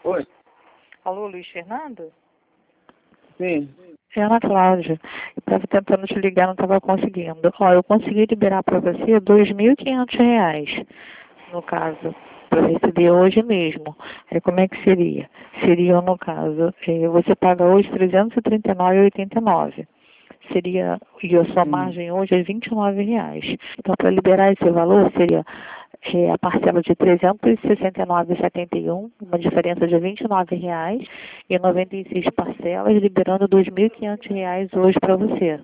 Oi? Alô, Luiz Fernando? Sim. É Ana Cláudia. Eu estava tentando te ligar, não estava conseguindo. Ó, eu consegui liberar para você R$ 2.500, no caso, para receber hoje mesmo. Aí como é que seria? Seria, no caso, você paga hoje R$ 339,89. Seria, e a sua margem hoje é R$ 29. Então, para liberar esse valor, seria a parcela de R$ 369,71, uma diferença de R$ 29 e 96 parcelas, liberando R$ 2.500 hoje para você.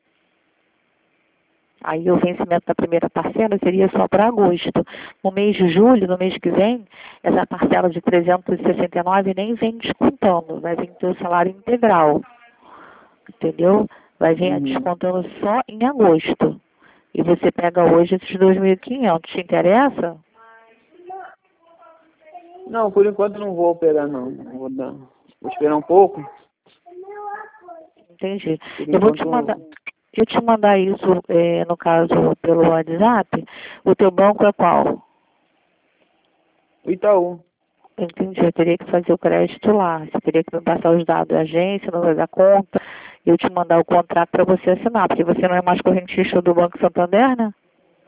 Aí o vencimento da primeira parcela seria só para agosto. No mês de julho, no mês que vem, essa parcela de 369 nem vem descontando, vai vir teu salário integral. Entendeu? Vai vir descontando só em agosto. E você pega hoje esses 2.500. Te interessa? Não, por enquanto não vou operar não. Vou esperar um pouco. Entendi. Por Eu vou enquanto te mandar. Eu te mandar isso, no caso, pelo WhatsApp. O teu banco é qual? o Itaú. Entendi. Eu teria que fazer o crédito lá. Você teria que me passar os dados da agência, o número da conta. Eu te mandar o contrato para você assinar. Porque você não é mais correntista do Banco Santander, né?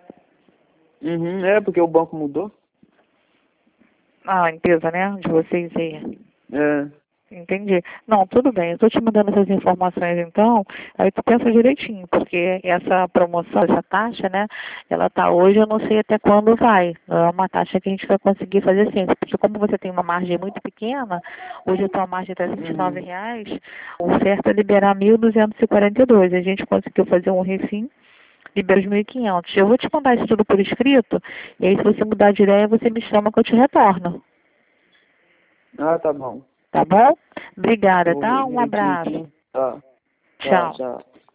É, porque o banco mudou. Ah, a empresa, né? De vocês aí. É. Entendi. Não, tudo bem. Eu estou te mandando essas informações então, aí tu pensa direitinho, porque essa promoção, essa taxa, né, ela tá hoje, eu não sei até quando vai. Não é uma taxa que a gente vai conseguir fazer assim, porque como você tem uma margem muito pequena, hoje a tua margem está R$ 29, o certo é liberar 1.242. A gente conseguiu fazer um refim, libera os 1.500. Eu vou te mandar isso tudo por escrito, e aí se você mudar de ideia, você me chama que eu te retorno. Ah, tá bom. Tá bom? Obrigada, Vou ver tá? Um direitinho abraço. aqui. Tá. Tchau. Tchau.